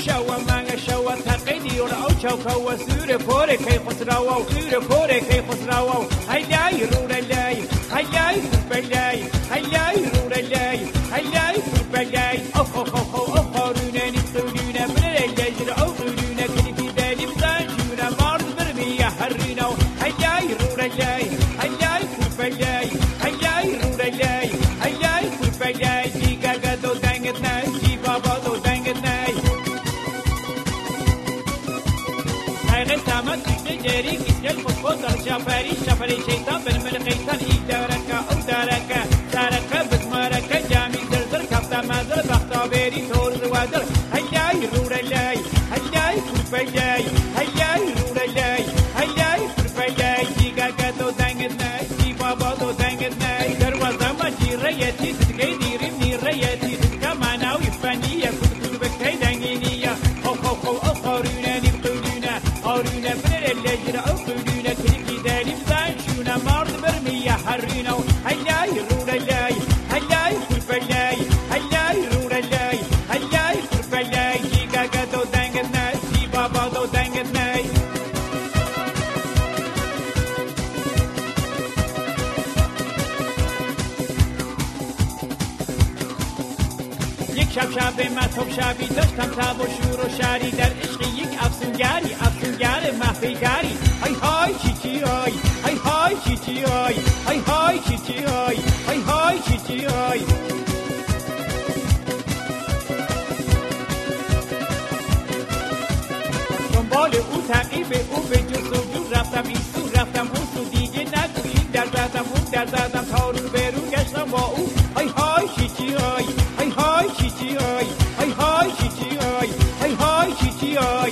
شوا مانگا شوا تقیدی اور او چوکا و سور پوره کی خسراوا و سور پوره کی خسراوا هیلای رولای هیلای بلای هیلای رولای هیلای بلای اخ اخ اخ اخ قارونه نقولونه بلای او قولونه کلی في بالي بزاجونه مارد برمي حرينا هياي رولای هياي بلای هياي رولای هياي بلای جيگا گدو دنگت نه جی بابا دو دنگت نه هاي تمام تجري كيسل خود در شفري شيطان بالملقيتان إدارك أو دارك دارك بزمارك جامي زرزر كفتا مازر بختا بيري تور زوادر هياي رولای هياي بلای هياي رولای هياي بلای جيگا گدو دنگت نه جي بابا دو دنگت نه دروازه ما جيريتي تدقي ديري ريتي تدقى معناوي فنية كد بكتي دنگينية خو خو خو أخارينا نبقلونا قارينا بنر اللجر أقلونا كلكي دالي بزانشونا مارد برمية حرينا هياي رولای هياي بلای هياي رولای هياي بلای جيگا گدو دنگت نه جي بابا دو دنگت نه یک شب مطلب شبی داشتم تب و شور و شری در عشق یک افسونگر محفلگری های های چی چی های های های چی چی های های های چی چی های های های چی چی های دنبال او تعقیب او به جز و جو رفتم این سو رفتم اون سو دیگه نگو این در زدم اون در زدم تا رو به رو گشتم با او های های چی چی های های های چی چی های های های چی چی های های های چی چی های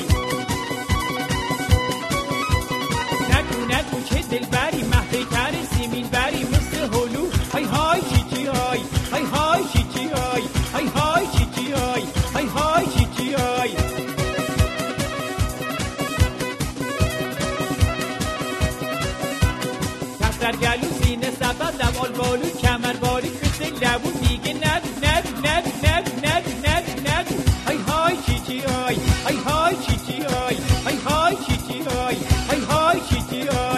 نگو چه دلبری محفلتر سیمین بری مثل هلو های های چی چی های های های چی چی های های های چی چی های های های چی چی های در گلو سینه سبد لبال بالو کمر بالی کسی لبو دیگه نگو های های چی چی های های های چی چی های های های چی چی های های های چی چی های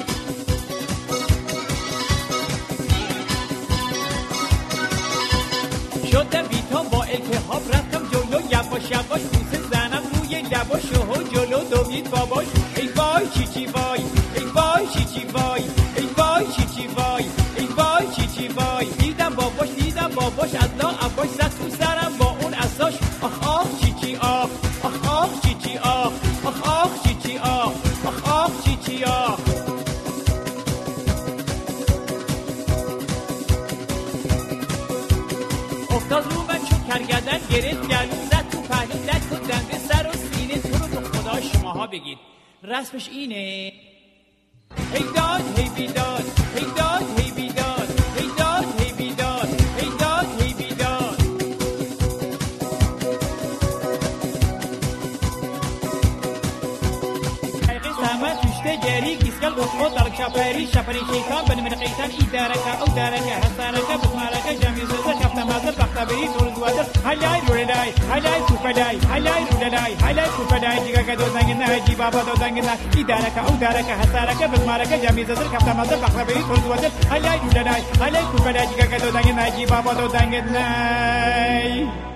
شدم بیتام با التهاب رفتم جلو یواش بوسه زنم روی لباشو و جلو دوید باباش ای وای چی چی وای ای وای چی چی وای ای وای چی چی وای ای وای چی چی وای دیدم باباش از لا عباش زد تو سرم با اون اساش آخ آخ چی چی آخ آخ آخ چی چی آخ آخ آخ چی چی آخ آخ آخ چی چی آخ افتاد رو من چون کرگدن گرفت گلو زد تو پهلو لک و دنده سر و سینه تو رو به خدا شماها بگید رسمش اینه هی داد هی بیداد هی داد هی بیداد هی داد هی بیداد هی داد هی بیداد سامن تشته جری کیسکل خود در شفری شیطان بن ملقیتان إدارك أو دارك حسانك بسمارك جميع زوزة كفتا مازر بختا بری تور زوادر هلاي رولای هلاي سوفلاي هلاي رولای هلاي سوفلاي جيگا گدو زنگنا جي بابا دو زنگنا إدارك أو دارك حسانك بسمارك جميع زوزة كفتا مازر بختا بری تور زوادر هلاي رولای هلاي سوفلاي جيگا گدو زنگنا جي بابا دو زنگنا